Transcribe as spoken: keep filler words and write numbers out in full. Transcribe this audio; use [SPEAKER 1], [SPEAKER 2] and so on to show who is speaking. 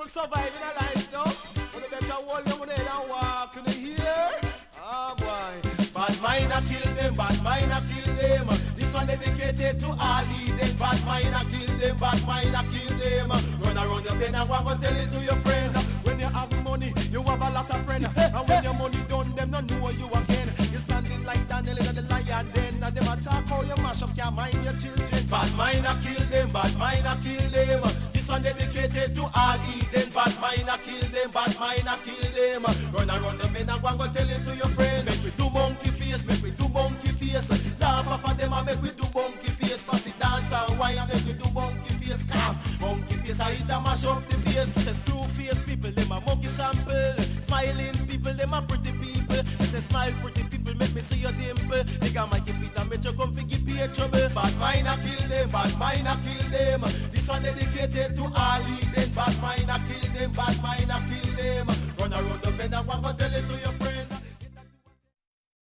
[SPEAKER 1] people surviving a life, no? But they better hold them when they don't walk in the here. Ah, boy. Bad mind a kill them, bad mind a kill them. This one dedicated to all Eden. Bad mind a kill them, bad mind a kill them. Run around your bed and go tell it to your friend. When you have money, you have a lot of friends. And when your money done, them don't know you again. You standing like Daniel in the lion den. And them a talk how you mash up, can't mind your children. Bad mind a kill them, bad mind a kill them. This one dedicated to all Eden. Bad mind a kill them, bad mind a kill them. Run around the bed and go tell it to your friend. Make we do monkey face, make we do monkey face. Laugh off of them and make we do monkey face. Pass it dance and why and make we do monkey face. Cause monkey face I hit and mash up the face. Say screw face people, them a monkey sample. Smiling people, them a pretty people. They say smile pretty people, make me see your dimple. Nigga Mikey Peter, make you come figure pay trouble. Bad mind a kill them, bad mind a kill them. This one dedicated to all Eden. Bad mind a kill them, bad mind a kill them. Run around the bed and one go tell